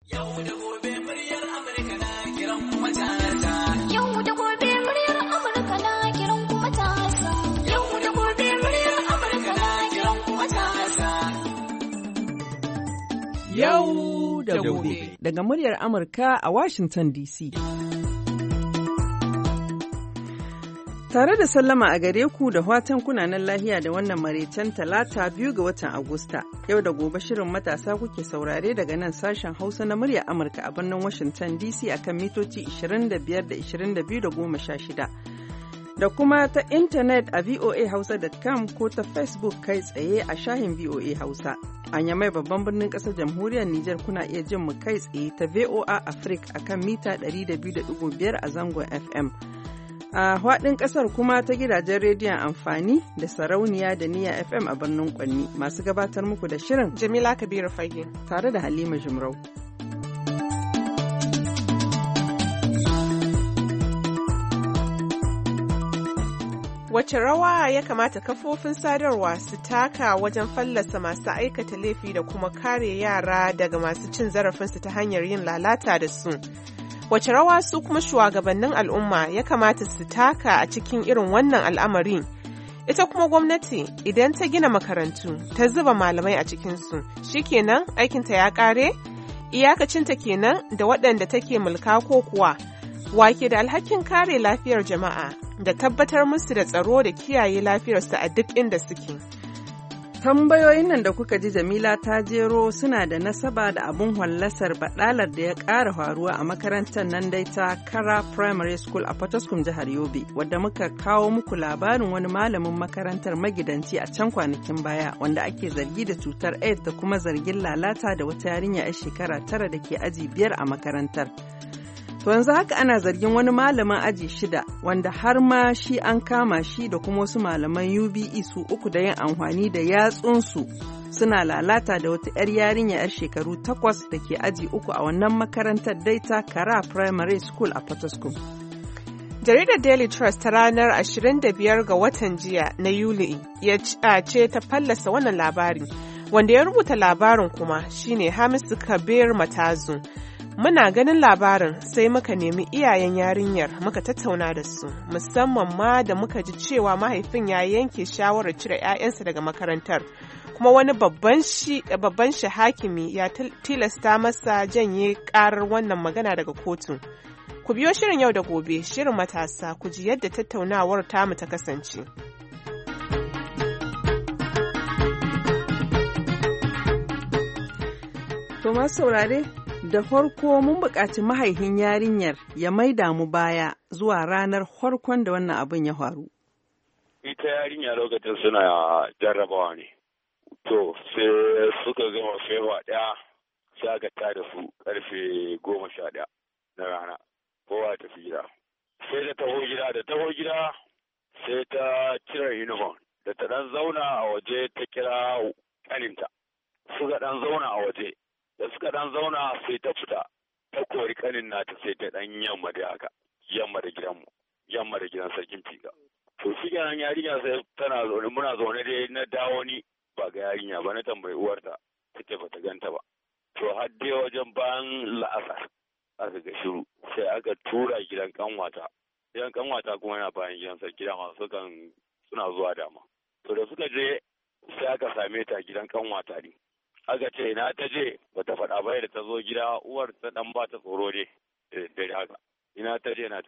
Yau da gobe muryar Amurka na kiran kuma ta. Yau da gobe muryar Amurka na kiran kuma ta. Yau da gobe muryar Amurka na kiran kuma ta. Yau da gobe. Daga muryar Amurka a Washington DC. Tare da sallama a gare ku da watan kunanan lahiya da wannan maraicen talata 2 ga watan Agusta. Yau da gobe shirin matasa kuke saurare daga nan sashen Hausa na muryar Amurka a birnin Washington DC akan mitoci 25 da 22 da 16. Da kuma ta intanet a voahausa.com ko ta Facebook kai tsaye a shahin VOA Hausa. A Yamai babban birnin ƙasar jamhuriyar Nijar kuna iya jin mu kai tsaye ta VOA Africa akan mita 102.5 a zangon FM. A faɗin ƙasar kuma ta gidajen rediyon amfani da sarauniya da niyya FM a birnin Kwanni masu gabatar muku da shirin Jamila Kabiru Fage tare da Halima Jumrau. Wace rawa ya kamata kafofin sadarwa su taka wajen fallasa masu aikata laifi da kuma kare yara daga masu cin zarafinsu ta hanyar yin lalata da su? Wace rawa su kuma shugabannin al'umma ya kamata su taka a cikin irin wannan al'amari? Ita kuma gwamnati idan ta gina makarantu ta zuba malamai a cikinsu, shikenan aikinta ya ƙare? Iyakacinta kenan da waɗanda take mulka ko kuwa? Wake da alhakin kare lafiyar jama'a da tabbatar musu da tsaro da kiyaye lafiyarsu a duk inda suke. Tambayoyin nan da kuka ji Jamila ta jero suna da nasaba da abun hallasar baɗalar da ya ƙara faruwa a makarantar nan dai ta Kara Primary School a Potoskum jihar Yobe, wadda muka kawo muku labarin wani malamin makarantar magidanci a can kwanakin baya wanda ake zargi da cutar AIDS da kuma zargin lalata da wata yarinya 'yar shekara 9 da ke aji 5 a makarantar. To yanzu haka ana zargin wani malamin aji 6 wanda har ma shi an kama shi da kuma wasu malaman UBE su 3 da yin amfani da yatsunsu suna lalata da wata 'yar yarinya 'yar shekaru 8 da ke aji 3 a wannan makarantar dai ta Kara Primary School a Potoskum. Jaridar Daily Trust ta ranar 25 ga watan jiya na Yuli ya ce ta fallasa wannan labari, wanda ya rubuta labarin kuma shine Hamisu Kabir Matazu. Muna ganin labarin sai muka nemi iyayen yarinyar muka tattauna da su, musamman ma da muka ji cewa mahaifin ya yanke shawarar cire 'ya'yansa daga makarantar, kuma wani babban shi hakimi ya tilasta masa janye karar wannan magana daga kotu. Ku biyo shirin yau da gobe, shirin matasa, ku ji yadda tattaunawar tamu ta kasance. To masu saurare, da farko mun buƙaci mahaifin yarinyar ya maida mu baya zuwa ranar farkon da wannan abin ya faru. Ita yarinya lokacin suna jarrabawa ne. To sai suka gama fewa ɗaya sai aka tada su ƙarfe 11 na rana. Kowa tafi gida. Sai da taho gida sai ta cire uniform. Da ta ɗan zauna a waje ta kira ƙaninta. Suka ɗan zauna a waje. Da suka dan zauna sai ta fita ta kori kanin nata sai ta dan yamma da haka yamma da gidan sarkin figa. To shi kenan yarinya sai tana zaune muna zaune dai na dawo ni ba ga yarinya ba na tambayi uwarta take ba ta ganta ba. To har dai wajen bayan la'asar aka ga shiru sai aka tura gidan kanwata. Gidan kanwata kuma yana bayan gidan sarki da masu kan suna zuwa dama. To da suka je sai aka same ta gidan kanwata ne. Aka ce na ta je bata faɗa ba da ta zo gida uwar ta dan ba ta tsoro ne da haka ina ta je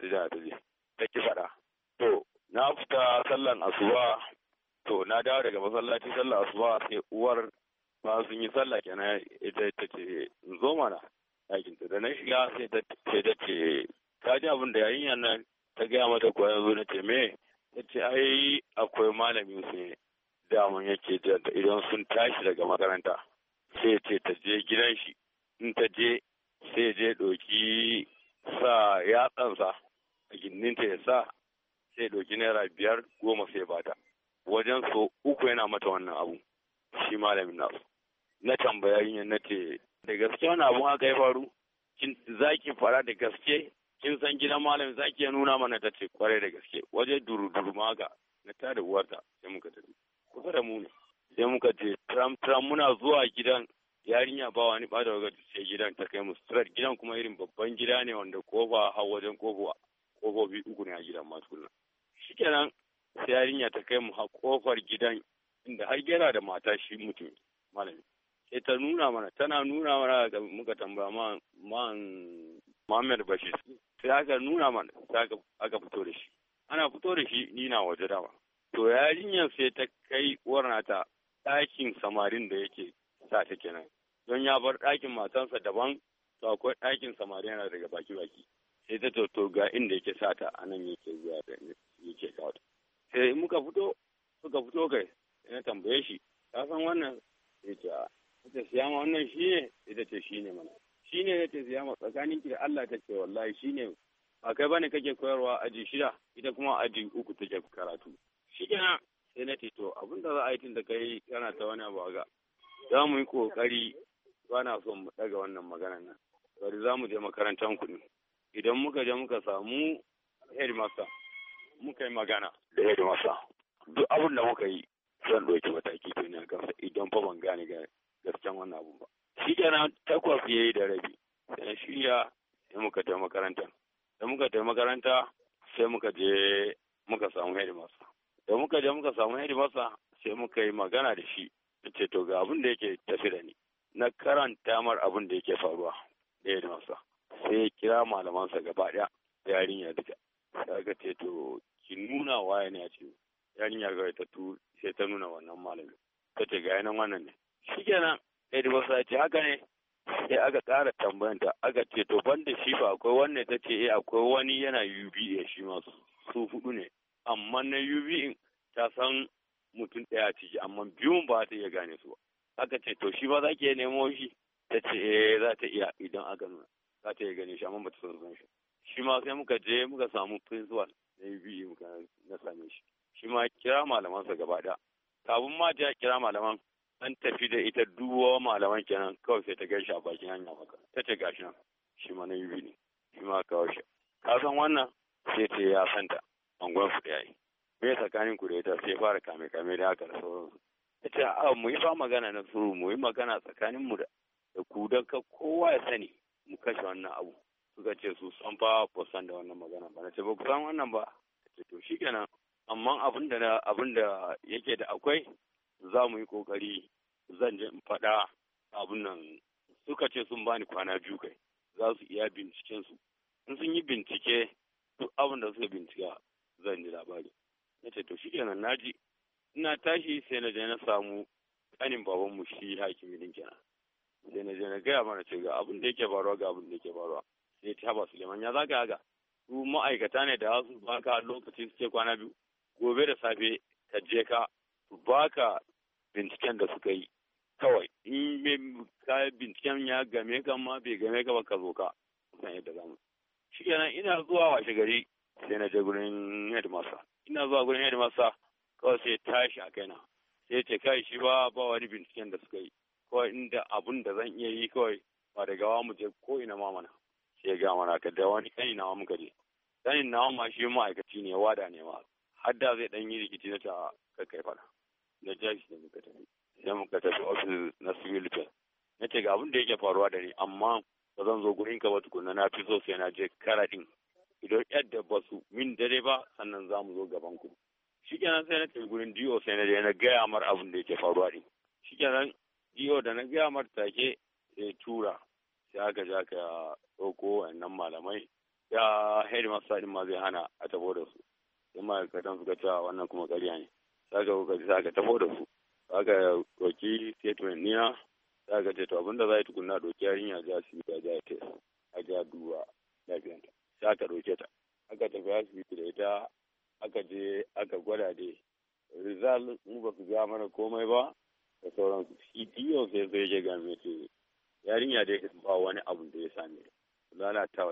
ta ki faɗa. To na fita sallan asuba to na dawo daga masallaci sallan asuba sai uwar ma sun yi sallah kenan ita ta ce in zo mana ɗakin ta da na shiga sai ta ce ka ji abin da yayin nan ta gaya mata ko yanzu na ce me ta ce ai akwai malamin su ne daman yake janta idan sun tashi daga makaranta sai ce ta je gidan shi in ta je sai je ɗauki sa yatsansa a gindinta ya sa sai ɗauki naira 5 10 sai bata wajen so 3 yana mata wannan abu shi malamin nasu. Na tambaya yin na ce da gaske wani abu haka ya faru za ki fara da gaske kin san gidan malamin za ki nuna mana ta ce kwarai da gaske waje duru ma haka na tada uwarta sai muka tafi kusa da mu ne sai muka ce tram muna zuwa gidan yarinya ba wani bada waga sai gidan ta kai mu straight. Gidan kuma irin babban gida ne wanda kofa har wajen kofofi uku ne a gidan ma tukunna. Shikenan sai yarinya ta kai mu har kofar gidan inda har yana da mata shi mutum malami. Sai ta nuna mana, tana nuna mana ga muka tambaya man Muhammad Bashir. Sai aka nuna mana, sai aka fito da shi. Ana fito da shi ni na waje dama. To yarinyar sai ta kai uwarnata ɗakin samarin da yake sa ta kenan. Don ya bar ɗakin matansa daban, to akwai ɗakin samari yana daga baki-baki. Sai ta to ga inda yake sa ta a nan yake zuwa da yake kawo ta. Sai suka fito kai, sai na tambaye shi, ka san wannan? Sai ta siya ma wannan shi ne? Sai ta ce shi ne mana. Shi ne ta siya ma tsakanin ki da Allah ta ce wallahi shi ne. Ba kai bane kake koyarwa aji 6, ita kuma aji 3 take karatu. Shi kenan sai na ce to abin da za a yi tun da kai kana ta wani abu ga. Za mu yi kokari, ba na son mu daga wannan maganar nan. Bari za mu je makarantar kuɗi. Idan muka je muka samu headmaster, muka yi magana da headmaster. Duk abin da muka yi zan ɗauki mataki to ne a kansa idan fa ban gane gaskiyan wannan abun ba. Shi kenan 8:30 sai na shirya sai muka je makaranta. Da muka je makaranta sai muka je muka samu headmaster. Da muka je muka samu headmaster sai muka yi magana da shi. Ce to ga abin da yake tafi da ni. Na karanta mar abin da yake faruwa da headmaster. Sai ya kira malamansa gaba ɗaya da yarinya duka. Sai aka ce to ki nuna waye ne a ce. Yarinya ga sai ta nuna wannan malamin. Ta ce ga yanan wannan ne. Shikenan headmaster ya ce haka ne. Sai aka ƙara tambayanta aka ce to banda shi ba akwai wannan ta ce akwai wani yana UBA shi ma su 4 ne. Amma na UBA ta san mutum ɗaya ciki amma biyun ba ta iya gane su ba. Aka ce to shi ba za ki iya nemo shi? Ta ce za ta iya idan aka nuna. Za ta iya gane shi amma ba ta san shi. Shi ma sai muka je muka samu principal na UBA muka na same shi. Shi ma kira malamansa gaba ɗaya. Kafin ma ta kira malaman an tafi da ita duwa malaman kenan kawai sai ta gaishe a bakin hanya maka. Ta ce gashi nan shi ma na UBA ne. Shi ma kawo shi. Ka san wannan? Sai ce ya santa. Angon su da yayi. Me tsakanin ku da ita sai fara kame da haka da sauransu. Ta ce a mu yi fa magana na suru mu yi magana tsakanin mu da ku don ka kowa ya sani mu kashe wannan abu. Suka ce su san fa ba san da wannan magana ba. Na ce ba ku san wannan ba. Ta ce to shikenan amma abin da yake da akwai za mu yi kokari zan je in faɗa abun nan. Suka ce sun bani kwana 2 kai za su iya binciken su. In sun yi bincike duk abin da suka bincika zan ji labari. Na ce to shikenan naji. Ina tashi sai na je na samu kanin babanmu shi hakimi din kenan. Sai na je na gaya mana ce ga abin da yake faruwa ga abin da yake faruwa. Sai ta ba Suleiman ya zaka haka. Su ma'aikata ne da su baka lokaci suke kwana 2. Gobe da safe ka je ka baka binciken da suka yi. Kawai in ka binciken ya game ka ma bai game ka ba ka zo ka san yadda zamu. Shikenan ina zuwa washe gari sai na je gurin headmaster. Ina zuwa gurin headmaster kawai sai tashi a kaina. Sai ce kai shi ba wani binciken da suka yi. Kawai inda abun da zan iya yi kawai ba da gawa mu je ko ina ma mana. Sai ga mana ka da wani kani nawa muka je. Kanin nawa ma shi ma'aikaci ne wada ne ma. Har da zai dan yi rikici na ta kai fada. Na jashi da muka tafi. Sai muka tafi ofis na civil defense. Na ce ga abin da yake faruwa da ni amma ba zan zo gurin ka ba tukunna na fi so sai na je karaɗin. Idan yadda ba su min dare ba sannan za mu zo gaban ku. Shikenan sai na tafi gurin DO sai na je na gaya mar abin da yake faruwa din. Shikenan DO da na gaya mar take sai tura sai aka ja ka ɗauko wannan malamai. Ya headmaster din ma zai hana a tabo da su. Sai ma'aikatan suka ce wannan kuma ƙarya ne. Sai aka tabo da su. Aka ɗauki statement niya. Sai aka ce to abinda za a yi tukunna ɗauki yarinya ja su yi ja test. A ja duba lafiyanta. Sai aka ɗauke ta. Aka tafi asibiti da ita. Aka je aka gwada dai. Result mu ba su ga mana komai ba. Da sauransu. Shi DO sai ya ga me ce yarinya dai ba wani abu da ya same lalata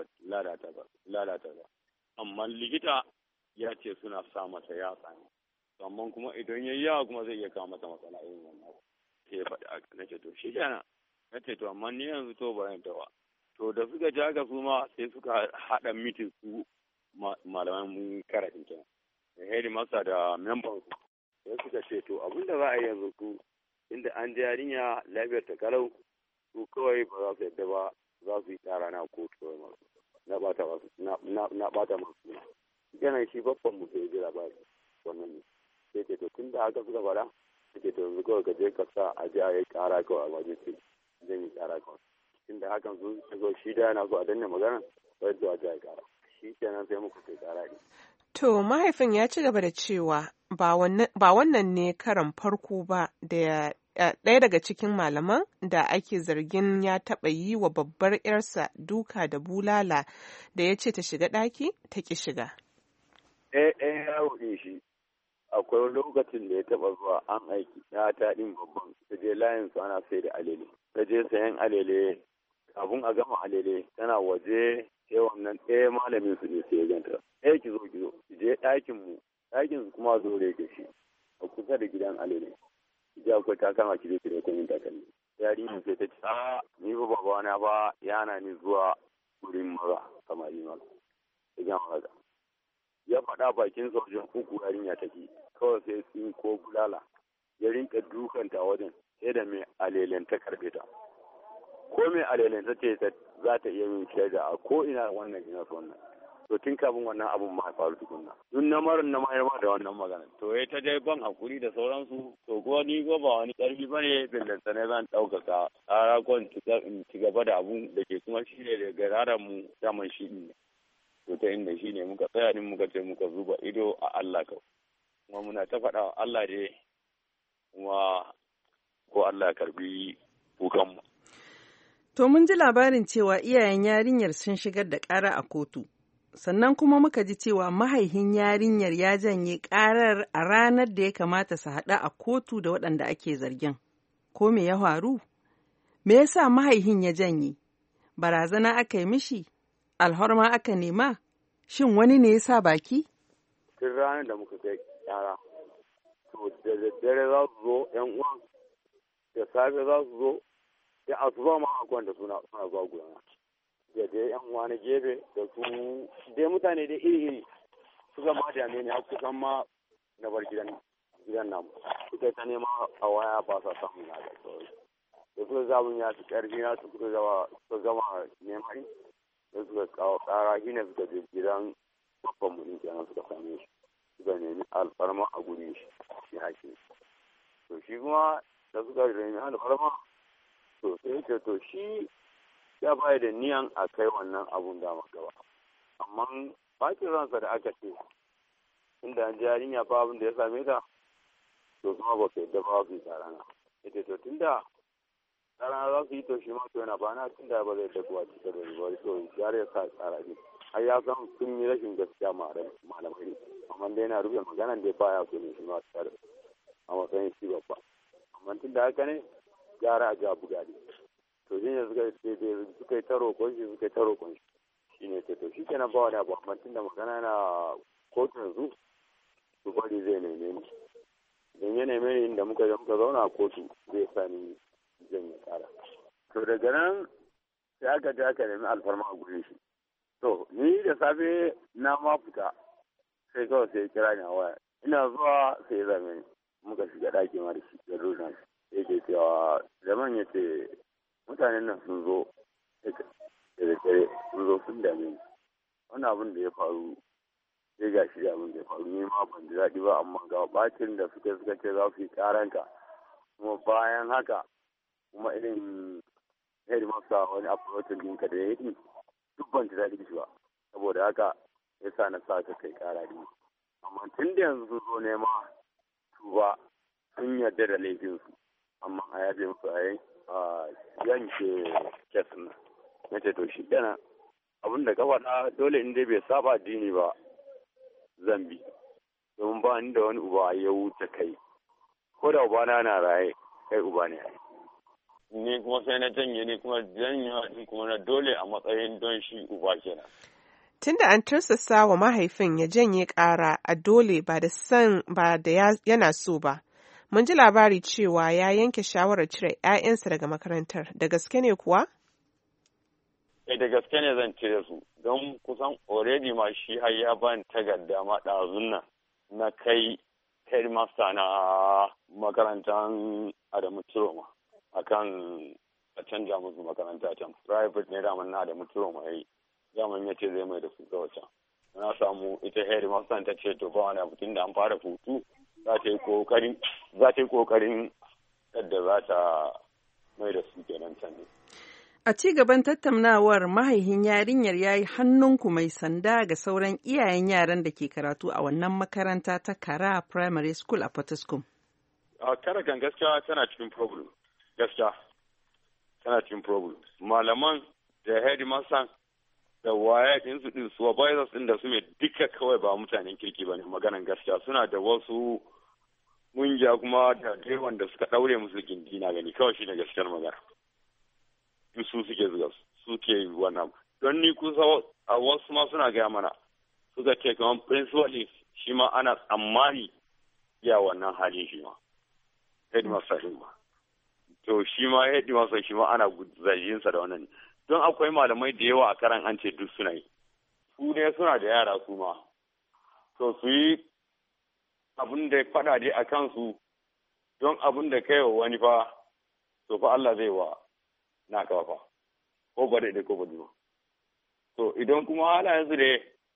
ba. Amma likita ya ce suna sa mata yatsa ne. Amma kuma idan ya yi yawa kuma zai iya kawo mata matsala irin wannan. Sai ya faɗi aka nace to shi kenan. Nace to amma ni yanzu to ba yan tawa. To da suka ji haka su ma sai suka haɗa mitin su malaman karatun kenan. Da headmaster da member su. Sai suka ce to abin da za a yi yanzu ku inda an ji yarinya lafiyar ta kalau su kawai ba za su yadda ba za su yi ƙara na kotu kawai masu na ɓata masu kenan shi babban mu sai ji labari wannan ne sai ce to tun da haka suka faɗa sai ce to yanzu kawai ka je ka sa a ji a yi ƙara kawai a wajen ce zan yi ƙara kawai tun da hakan su zo shi da yana so a danne magana sai zuwa ji a yi ƙara shi kenan sai muku kai ƙara ne. To mahaifin ya ci gaba da cewa ba wannan ne karan farko ba da ɗaya daga cikin malaman da ake zargin ya taɓa yi wa babbar 'yarsa duka da bulala da ya ce ta shiga ɗaki ta ƙi shiga. Ya ruɗe shi akwai lokacin da ya taɓa zuwa an aiki ya ta ɗin babban ta je layin su ana sai da alele ta je sayan alele kafin a gama alele tana waje sai wannan ɗaya malamin su ne sai ya ganta ki zo ki je ɗakin su kuma zo da yake shi a kusa da gidan alele ji akwai ta kama ki je ki da kunin takalmi yarinyar sai ta ce ni ba babana ba yana ni zuwa wurin maza samari maza ya maza ya faɗa bakin wajen uku yarinya take kawai sai sun ko bulala ya rinka dukanta wajen sai da mai alelen ta karbe ta ko mai alelen ta ce za ta iya yin shaida a ko ina wannan ina so wannan to tun kafin wannan abun ma faru tukunna dun na marin na mayar da wannan magana to ya ta dai ban hakuri da sauransu to ko ni ko ba wani karfi bane billanta ne zan ɗaukaka tsara ko in ci gaba da abun da ke kuma shi ne daga raran mu daman shi ne to ta inda shi ne muka tsaya din muka ce muka zuba ido a Allah kawai kuma muna ta faɗa wa Allah dai kuma ko Allah ya karbi kukanmu. To mun ji labarin cewa iyayen yarinyar sun shigar da ƙara a kotu. Sannan kuma muka ji cewa mahaihin yarinyar ya janye ƙarar a ranar da ya kamata su haɗu a kotu da waɗanda ake zargin. Ko me ya faru? Me yasa mahaihin ya janye? Barazana aka yi mishi? Alhorma aka nema? Shin wani ne ya sa baki? Tun ranar da muka kai yara, to da daddare za su zo ‘yan uwan, da safe za su zo, da asuba ma akwai da suna zuwa gudana. Da dai ‘yan uwa na gefe da su dai mutane dai iri-iri suka ma dame ni har kusan ma na bar gidan namu. Suka ta nema a waya ba sa samun na da sauran. Da suka zamun ya fi ƙarfi na suka gama neman da suka kawo ƙara shi ne suka je gidan babban mutum kenan suka same shi suka nemi alfarma a guri shi haƙi to shi kuma da suka nemi alfarma to sai ce to shi ya bayar da niyan a kai wannan abun dama gaba amma bakin ransa da aka ce inda an ji yarinya ba abin da ya same ta to kuma ba su yadda ba su yi tsarana ita to tunda tsarana za su yi to shi ma to yana ba na tunda ba zai dakuwa cikin da ruwa to ya sa tsara ne har ya san sun yi rashin gaskiya malamai ne amma dai yana rufe maganan da baya so ne shi ma tsare a matsayin shi babba amma tunda haka ne gara a ja buga ne to shi ne suka yi ta roƙon shi shi ne to shi kenan ba wani abu amma tunda magana na kotu yanzu su bari zai neme ni idan ya neme ni inda muka zauna a kotu zai sa ni zan yi tsara to daga nan sai aka je aka nemi alfarma a gurin shi to ni da safe na ma fita sai kawai sai kira ni a waya ina zuwa sai zame ni muka shiga ɗaki ma da shi da runa sai ke cewa zaman ya ce mutanen nan sun zo da dare sun zo sun dame ni wannan abin da ya faru sai ga shi abin da ya faru ni ma ban ji daɗi ba amma ga bacin da suka ce za su yi karanka kuma bayan haka kuma irin headmaster wani approach ɗinka da ya yi duk ban ji daɗi shi ba saboda haka ya sa na sa ka kai ƙara ne amma tun da yanzu sun zo nema tuba sun yarda da laifinsu amma a yafe musu a yanke kesin na ce to shi kenan abin da ka faɗa dole in dai bai saba addini ba zan bi domin ba ni da wani uba ya wuce kai ko da ubana na raye kai uba ne ni kuma sai na janye ni kuma janye kuma na dole a matsayin don shi uba kenan. Tunda an tursasa wa mahaifin ya janye ƙara a dole ba da yana so ba. Mun ji labari cewa ya yanke shawarar cire 'ya'yansa daga makarantar. Da gaske ne kuwa? Da gaske ne zan cire su don kusan already ma shi har ya ban takarda ma ɗazun nan na kai headmaster na makarantar Adamu Ciroma. Akan a canja musu makaranta can. Private ne daman na da mutuwa mai daman ya ce zai mai da su ga wacan. Na samu ita headmaster ta ce to ba wani abu tun da an fara hutu za ta yi kokarin yadda za ta mai da su kenan can ne. A ci gaban tattaunawar mahaihin yarinyar ya yi hannunku mai sanda ga sauran iyayen yaran da ke karatu a wannan makaranta ta Kara Primary School a Potoskum. Kara kan gaskiya tana cikin problem. Gaskiya tana cikin problem. Malaman da headmaster da waye din su din supervisors din da su mai duka kawai ba mutanen kirki bane maganan gaskiya suna da wasu mungiya kuma da dai da suka daure musu gindi na gani kawai shine gaskiyar magana. Su suke zuga suke wannan don ni kusa a wasu ma suna gaya mana suka ce kamar principal shi ma ana tsammani ya wannan hali shi ma headmaster shi ma to shi ma headmaster shi ma ana zajinsa da wannan don akwai malamai da yawa a karan an ce duk suna yi su ne suna da yara su ma to su yi abin da faɗa dai a kansu don abin da kai wa wani fa to fa Allah zai wa na kafa ko ba da ko ba duma to idan kuma halayen su da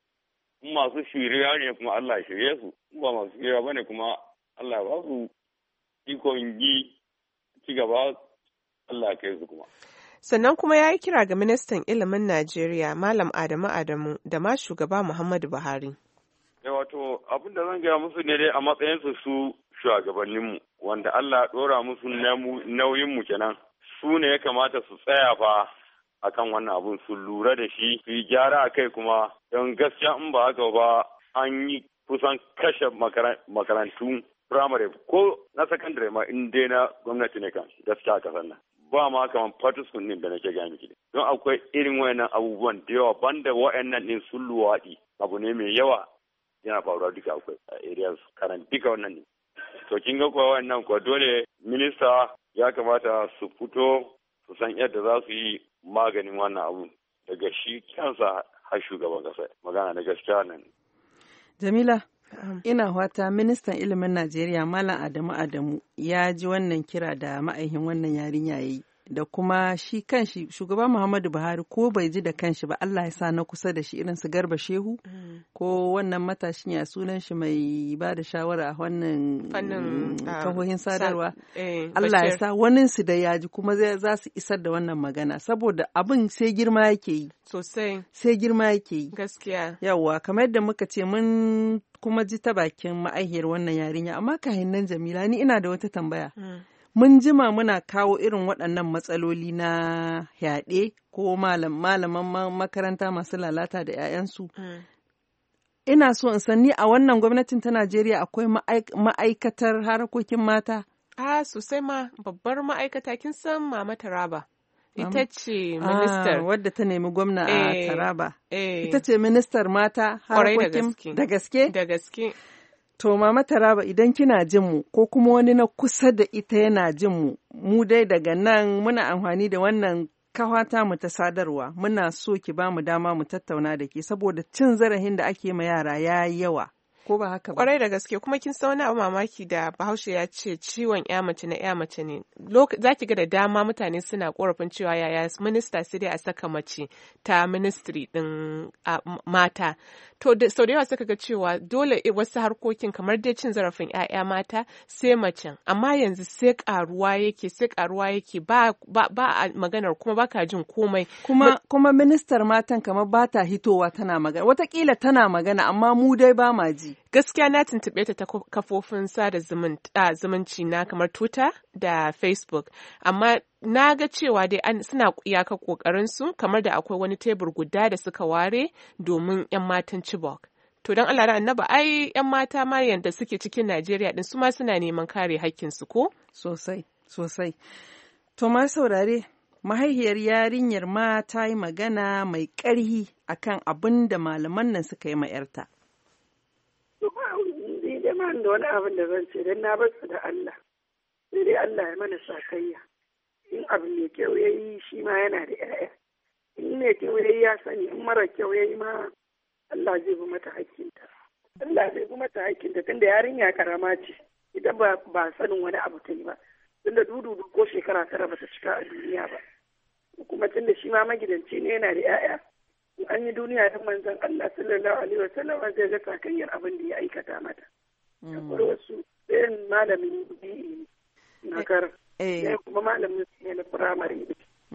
masu shiriya ne kuma Allah ya shirye su ba masu shiriya bane kuma Allah ya ba su ikon yi ci gaba Allah ya kai su kuma. Sannan kuma ya yi kira ga ministan ilimin Najeriya Malam Adamu da ma shugaba Muhammadu Buhari. Wato abin da zan gaya musu ne dai a matsayinsu su shugabanninmu wanda Allah ya ɗora musu nauyinmu kenan. Su ne ya kamata su tsaya fa akan wannan abun su lura da shi su yi gyara a kai kuma don gaskiya in ba haka ba an yi kusan kashe makarantu firamare ko na sakandare ma in dai na gwamnati ne kan gaskiya a kasar nan. Ba ma kamar Potoskum din da nake gaya miki don akwai irin wayannan abubuwan da yawa banda wayannan din sun luwaɗi abu ne mai yawa yana faruwa duka akwai a areas karan duka wannan ne. To kin ga kuwa wannan kuwa dole minista ya kamata su fito su san yadda za su yi maganin wannan abu daga shi kansa har shugaban kasa magana da gaskiya nan. Jamila, ina fata ministan ilimin Najeriya Malam Adamu ya ji wannan kira da ma'aihin wannan yarinya yayi da kuma shi kanshi shugaba Muhammadu Buhari ko bai ji da kanshi ba Allah ya sa na kusa da shi irin su Garba Shehu ko wannan matashin ya sunan shi mai ba da shawara a wannan kahohin sadarwa Allah ya sa wanin su da yaji kuma za su isar da wannan magana saboda abin sai girma yake yi sosai sai girma yake yi gaskiya yawa kamar yadda muka ce mun kuma ji ta bakin ma'aihiyar wannan yarinya amma kahin nan Jamila ni ina da wata tambaya mun jima muna kawo irin waɗannan matsaloli na yaɗe ko malaman makaranta masu lalata da 'ya'yansu. Ina so in sanni a wannan gwamnatin ta Najeriya akwai ma'aikatar harkokin mata? Sosai ma babbar ma'aikata kin san Mama Taraba. Ita ce ministar. Wadda ta nemi gwamna a Taraba. Ita ce ministar mata harkokin da gaske? Da gaske. To Mama Taraba idan kina jin mu ko kuma wani na kusa da ita yana jin mu dai daga nan muna amfani da wannan kawata mu ta sadarwa muna so ki ba mu dama mu tattauna da ke saboda cin zarafin da ake ma yara ya yi yawa. Ko ba haka ba? Kwarai da gaske kuma kin san wani abu mamaki da Bahaushe ya ce ciwon ya mace na ya mace ne. Za ki ga da dama mutane suna korafin cewa yaya minista sai dai a saka mace ta ministry din mata. To sau da yawa suka ga cewa dole wasu harkokin kamar dai cin zarafin 'ya'ya mata sai macen amma yanzu sai karuwa yake ba a maganar kuma baka jin komai. Kuma ministar matan kamar ba ta hitowa tana magana watakila tana magana amma mu dai ba ma ji. Gaskiya na tuntuɓe ta kafofin sada zumunci na kamar Twitter da Facebook, amma na ga cewa dai suna iyaka ƙoƙarinsu kamar da akwai wani tebur guda da suka ware domin 'yan matan Chibok. To don Allah da annaba ai 'yan mata ma yanda suke cikin Najeriya din su ma suna neman kare haƙƙinsu ko? Sosai, sosai. To ma saurare, mahaihiyar yarinyar ma ta yi magana mai ƙarhi akan abin da malaman nan suka yi ma 'yarta. Da wani abin da zan ce don na bar su da Allah sai dai Allah ya mana sakayya in abu mai kyau ya yi shi ma yana da 'ya'ya in mai kyau ya yi ya sani in mara kyau ya yi ma Allah zai bi mata hakkinta Allah zai bi mata hakkinta tunda yarinya karama ce idan ba sanin wani abu ta yi ba tunda dududu ko shekara 9 ba ta cika a duniya ba kuma tun da shi ma magidanci ne yana da 'ya'ya an yi duniya da manzon Allah sallallahu alaihi wasallam zai ga sakayyar abin da ya aikata mata. Akwai wasu ɗayan malamin biyu na kar, kuma malamin ne na firamare.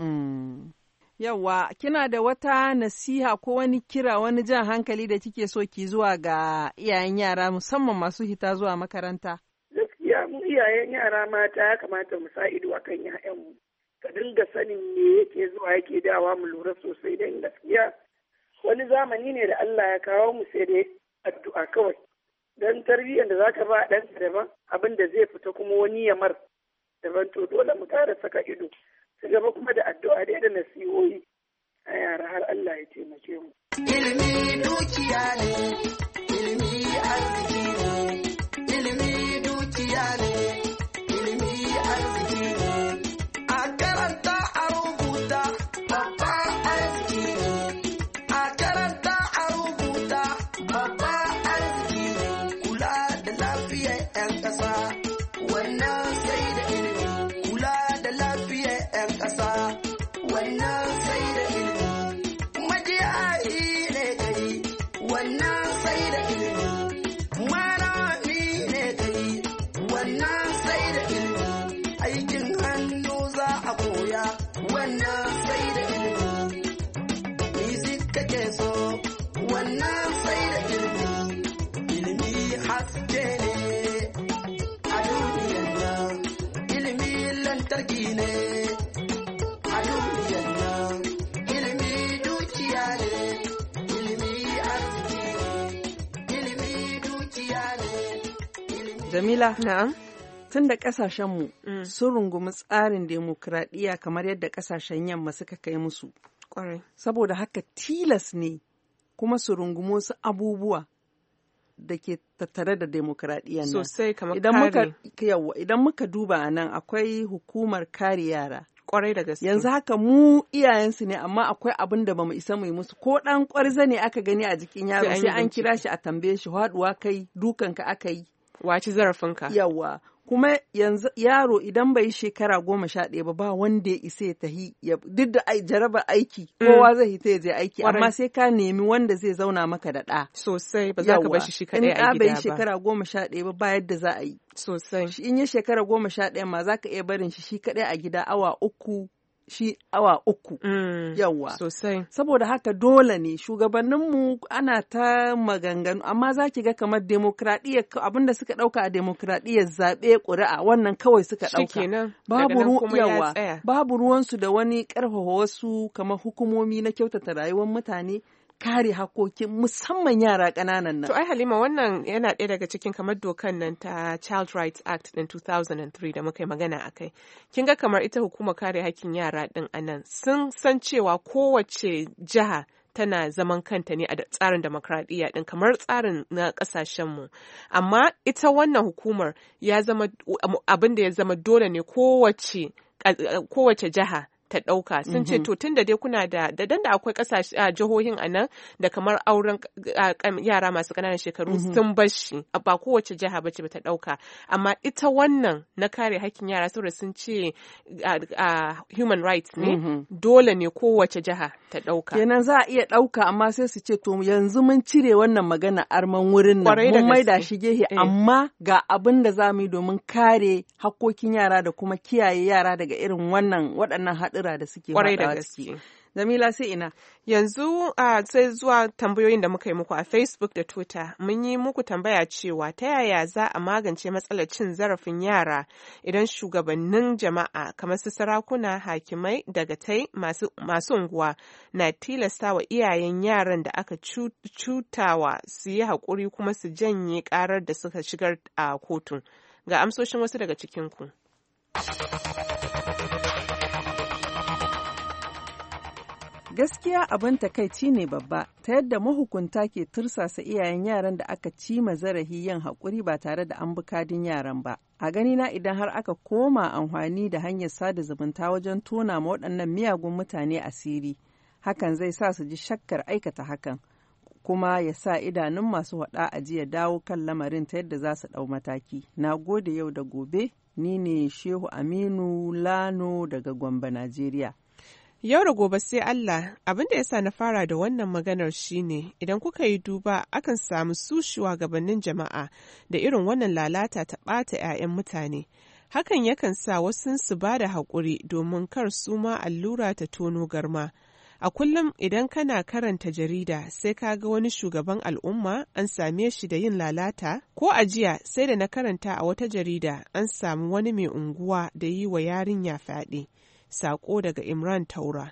Yawwa, kina da wata nasiha ko wani kira wani jan hankali da kike so ki zuwa ga iyayen yara musamman masu hita zuwa makaranta? Gaskiya mu iyayen yara mata ya kamata mu sa ido akan 'ya'yanmu. Ka dinga sanin me yake zuwa yake dawa mu lura sosai don gaskiya wani zamani ne da Allah ya kawo mu sai dai addu'a kawai. Don tarbiyyar da za ka ba ɗanka daban abin da zai fita kuma wani ya mar daban to dole mu ƙara saka ido. Su gaba kuma da addu'a dai da nasihohi a yara har Allah ya taimake mu. Ilimi dukiya ne, ilimi arziki ne, ilimi dukiya ne, ilimi arziki ne. A karanta a rubuta babban arziki ne, a karanta a rubuta babban arziki ne. Kula da lafiyar 'yan ƙasa, wannan sai da ilimi. Kula da lafiyar 'yan ƙasa, wannan sai da ilimi. Majiyayi ne gari, wannan sai da ilimi. Malami ne gari, wannan sai da ilimi. Aikin hannu za a koya, wannan sai da ilimi. Music kake so, wannan sai da ilimi. Ilimi haske ne a duniyar nan, ilimi lantarki ne a duniyar nan, ilimi dukiya ne, ilimi arziki ne, ilimi dukiya ne, ilimi. Jamila, Na'am. tun da ƙasashenmu sun rungumi tsarin demokradiyya kamar yadda ƙasashen yamma suka kai musu. Kwarai. Saboda haka tilas ne kuma su rungumi wasu abubuwa da ke tattare da demokradiyyar nan. Sosai kamar idan muka duba a nan akwai hukumar kare yara. Kwarai da gaske. Yanzu haka mu iyayensu ne amma akwai abin da bamu isa mu yi musu ko ɗan ƙwarza ne aka gani a jikin yaro sai an kira shi a tambaye shi haɗuwa kai dukanka aka yi. Waci zarafinka. Yawa. Kuma yanzu yaro idan bai shekara 11 ba wanda ya isa ya tahi duk da jarabar aiki kowa zai hita ya je aiki amma sai ka nemi wanda zai zauna maka da ɗa. Sosai ba za ka bar shi kaɗai a gida ba. In bai shekara 11 ba yadda za a yi. Sosai. In ya shekara 11 ma za ka iya barin shi kaɗai a gida awa uku. Yawwa. Sosai. Saboda haka dole ne shugabanninmu ana ta maganganu amma za ki ga kamar demokradiyya abinda suka ɗauka a demokradiyyar zaɓe ƙuri'a wannan kawai suka ɗauka. Babu ruwansu da wani ƙarfafa wasu kamar hukumomi na kyautata rayuwar mutane. Kare hakokin musamman yara ƙananan nan. To ai Halima wannan yana ɗaya daga cikin kamar dokan nan ta Child Rights Act ɗin 2003 da muka yi magana a kai. Kin ga kamar ita hukumar kare hakkin yara ɗin a nan sun san cewa kowace jiha tana zaman kanta ne a tsarin demokradiyya ɗin kamar tsarin na ƙasashenmu. Amma ita wannan hukumar ya zama abin da ya zama dole ne kowace jiha ta ɗauka sun ce to tun da dai kuna da akwai ƙasashe a jihohin a nan da kamar auren yara masu ƙananan shekaru sun bar shi ba kowace jiha bace ba ta ɗauka amma ita wannan na kare hakkin yara saboda sun ce human rights ne dole ne kowace jiha ta ɗauka. Kenan za a iya ɗauka amma sai su ce to yanzu mun cire wannan magana arman wurin nan mun maida shi gehe amma ga abin da za mu yi domin kare hakkokin yara da kuma kiyaye yara daga irin waɗannan haɗura da suke faɗawa ciki. Jamila sai ina. Yanzu sai zuwa tambayoyin da muka yi muku a Facebook da Twitter. Mun yi muku tambaya cewa ta yaya za a magance matsalar cin zarafin yara idan shugabannin jama'a kamar su sarakuna, hakimai, dagatai, masu unguwa na tilasta wa iyayen yaran da aka cutawa su yi haƙuri kuma su janye ƙarar da suka shigar a kotun. Ga amsoshin wasu daga cikinku. Gaskiya abin takaici ne babba ta yadda mahukunta ke tursasa iyayen yaran da aka cima zarafi yin haƙuri ba tare da an bi kadin yaran ba. A ganina idan har aka koma amfani da hanyar sada zumunta wajen tona ma waɗannan miyagun mutane asiri, hakan zai sa su ji shakkar aikata hakan, kuma ya sa idanun masu waɗa a jiya dawo kan lamarin ta yadda za su ɗau mataki. Na gode yau da gobe, ni ne Shehu Aminu Lano daga Gombe, Najeriya. Yau da gobe sai Allah, abin da ya sa na fara da wannan maganar shine idan kuka yi duba akan samu su shugabannin jama'a da irin wannan lalata ta ɓata 'ya'yan mutane. Hakan yakan sa wasu su ba da haƙuri domin kar su ma allura ta tono garma. A kullum idan kana karanta jarida sai ka ga wani shugaban al'umma an same shi da yin lalata, ko a jiya sai da na karanta a wata jarida an samu wani mai unguwa da yi wa yarinya fyaɗe. Sako daga Imran Taura.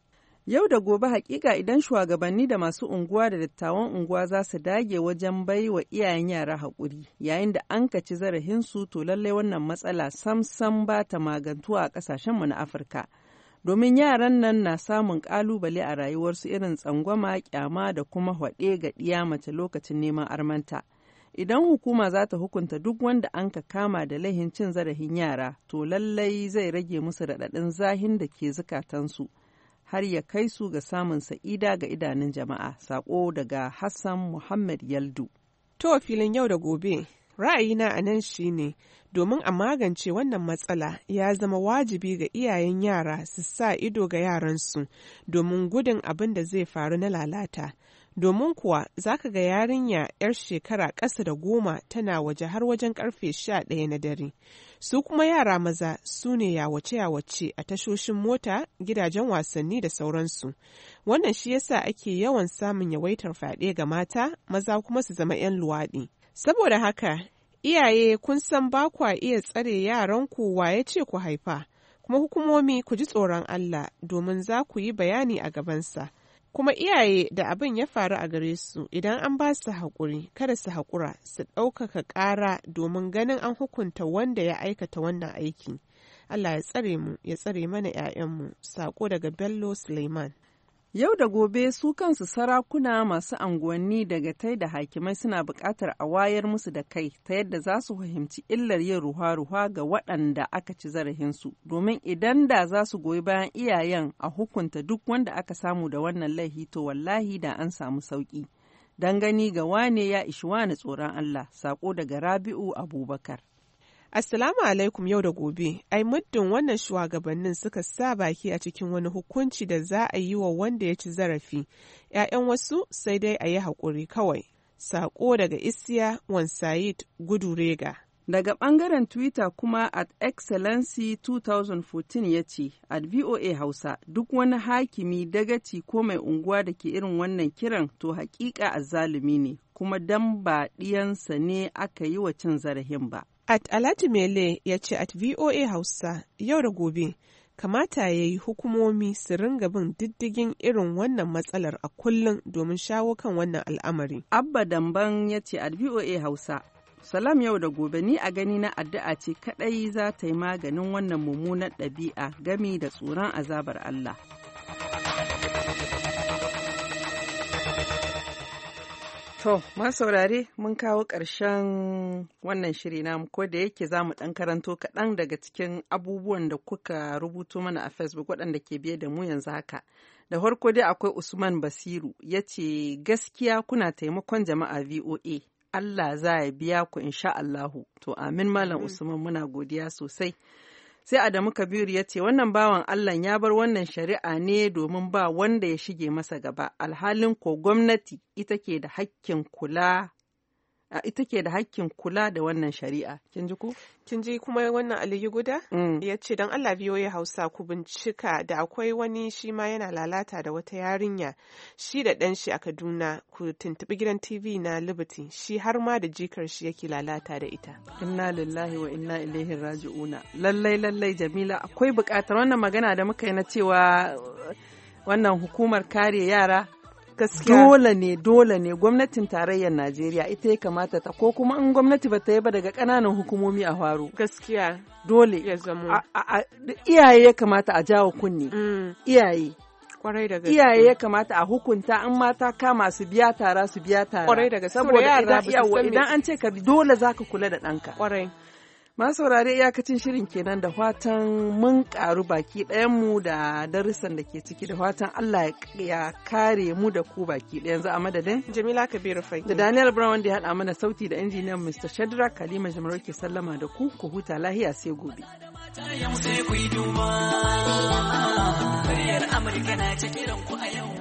Yau da gobe hakika idan shugabanni da masu unguwa da dattawan unguwa za su dage wajen bai wa iyayen yara haƙuri yayin da an kaci zarafinsu to lallai wannan matsala sam ba ta magantuwa a ƙasashenmu na Afirka. Domin yaran nan na samun ƙalubale a rayuwarsu irin tsangwama, ƙyama da kuma hwaɗe ga ɗiya mace lokacin neman armanta. Idan hukuma za ta hukunta duk wanda an ka kama da laihin cin zarafin yara, to lallai zai rage musu raɗaɗin zahin da ke zukatansu, har ya kai su ga samun sa'ida ga idanun jama'a. Sako daga Hassan Muhammad Yaldu. To filin yau da gobe, ra'ayina a nan shi ne, domin a magance wannan matsala ya zama wajibi ga iyayen yara su sa ido ga yaransu domin gudun abin da zai faru na lalata. Domin kuwa za ka ga yarinya 'yar shekara ƙasa da 10 tana waje har wajen ƙarfe 11 na dare. Su kuma yara maza su ne yawace-yawace a tashoshin mota, gidajen wasanni da sauransu. Wannan shi yasa ake yawan samun yawaitar fyaɗe ga mata, maza kuma su zama 'yan luwaɗi. Saboda haka, iyaye kun san ba kwa iya tsare yaranku wa ya ce ku haifa, kuma hukumomi ku ji tsoron Allah domin za ku yi bayani a gabansa. Kuma iyaye da abin ya faru a gare su idan an ba su haƙuri, kada su haƙura su ɗaukaka ƙara domin ganin an hukunta wanda ya aikata wannan aiki. Allah ya tsare mu, ya tsare mana 'ya'yanmu. Sako daga Bello Suleiman. Yau da gobe su kansu sarakuna masu anguwanni daga tai da hakimai suna buƙatar a wayar musu da kai ta yadda za su fahimci illar yin ruwa-ruwa ga waɗanda aka ci zarafinsu, domin idan da za su goyi bayan iyayen a hukunta duk wanda aka samu da wannan laifi to wallahi da an samu sauƙi. Dan gani ga wane ya ishi wani tsoron Allah. Sako daga Rabi'u Abubakar. Assalamu alaikum yau da gobe, ai muddin wannan shugabannin suka sa baki a cikin wani hukunci da za a yi wa wanda ya ci zarafi, ‘ya'yan wasu sai dai a yi haƙuri kawai. Sako daga Isiya Wansayid Gudurega. Daga ɓangaren Twitter kuma @excellency 2014 ya ce, @VOA Hausa, duk wani hakimi, dagaci ko mai unguwa da ke irin wannan kiran to hakika azzalumi ne, kuma dan ba ɗiyansa ne aka yi wa cin zarafin ba. Alhaji Mele ya ce @VOA Hausa, yau da gobe, kamata ya yi hukumomi su ringa bin diddigin irin wannan matsalar a kullum domin shawo kan wannan al'amari. Abba Damban ya ce @VOA Hausa, salam yau da gobe, ni a gani na addu'a ce kaɗai za ta yi maganin wannan mummunar ɗabi'a gami da tsoron azabar Allah. To, saurare mun kawo ƙarshen wannan shiri namu, ko da yake za mu ɗan karanto kaɗan daga cikin abubuwan da kuka rubuto mana a Facebook waɗanda ke biye da mu yanzu haka. Da farko dai akwai Usman Basiru ya ce gaskiya kuna taimakon jama'a VOA. Allah za ya biya ku insha Allahu. To amin Malam Usman, muna godiya sosai. Sai Adamu Kabiru ya ce wannan bawan Allah ya bar wannan shari'a ne domin ba wanda ya shige masa gaba, alhalin ko gwamnati ita ke da hakkin kula da wannan shari'a. Kin ji ko? Kin ji kuma wannan Aliyu Guda? Ya ce don Allah biyo ya Hausa ku bincika da akwai wani shi ma yana lalata da wata yarinya, shi da ɗan shi a Kaduna, ku tuntuɓi gidan TV na Liberty, shi har ma da jikar shi yake lalata da ita. Inna lillahi wa inna ilaihi raji'una. Lallai Jamila, akwai buƙatar wannan magana da muka yi na cewa wannan hukumar kare yara gaskiya dole ne gwamnatin tarayyar Najeriya ita ya kamata ta, ko kuma in gwamnati ba ta yi ba daga ƙananan hukumomi a faru. Gaskiya dole ya zama iyaye ya kamata a jawo kunni. Iyaye kwarai da gaske. Iyaye ya kamata a hukunta, in mata kama su biya tara su biya tara. Kwarai da gaske. Saboda idan an ce ka dole zaka kula da ɗanka. Kwarai. Masu saurare iyakacin shirin kenan da fatan mun karu baki ɗayanmu da darussan da ke ciki da fatan Allah ya kare mu da ku baki ɗaya yanzu a madadin Jamila Kabiru Fage da Daniel Brown wanda ya haɗa mana sauti da injiniyan Mr. Shadrack Kalima Jamaro ke sallama da ku huta lahiya sai gobe. Yau sai ku yi duba. Muryar Amurka na ta kiran ku a yau.